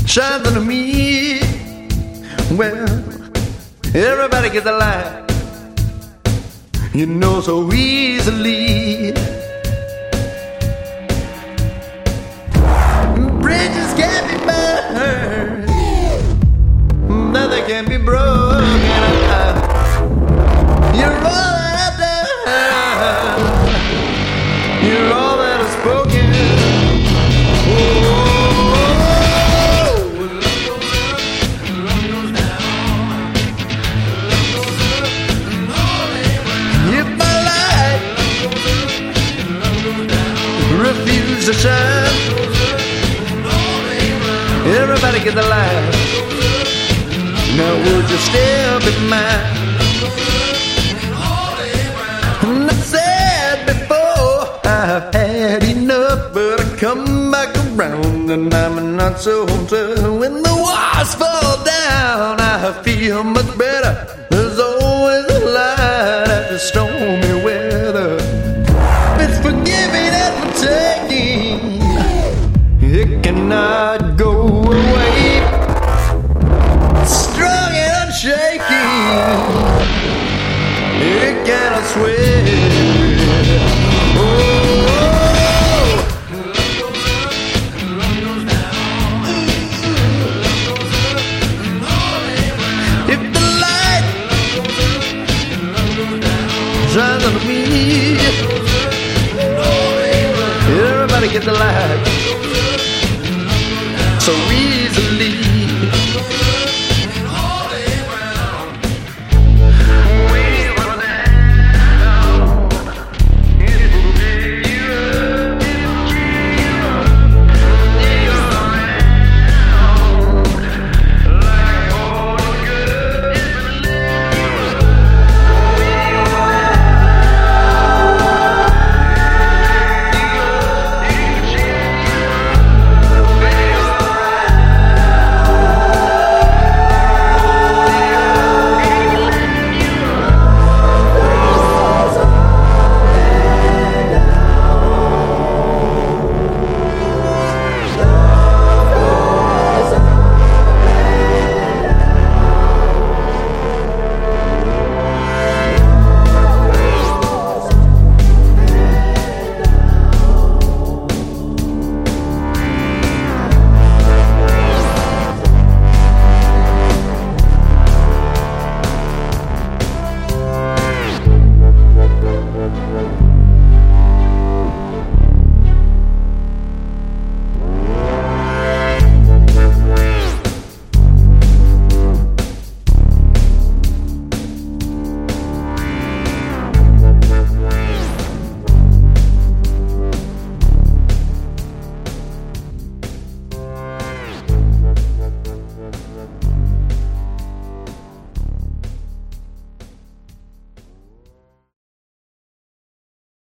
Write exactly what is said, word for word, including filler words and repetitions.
shines on me. Well, everybody gets a light, you know, so easily. Bridges can't be burned, nothing can be broken. You're all that I've done, you're all that I've spoken. If my light refuse to shine, everybody get the light. Now would you still be mine? And I said before, I've had enough, but I come back around and I'm not so tough. When the walls fall down, I feel much better. There's always a light after stormy weather. It's forgiving and for taking, it cannot go away. Strong and unshaking, it cannot sway. Oh, if the light shines on me, everybody get the light. So we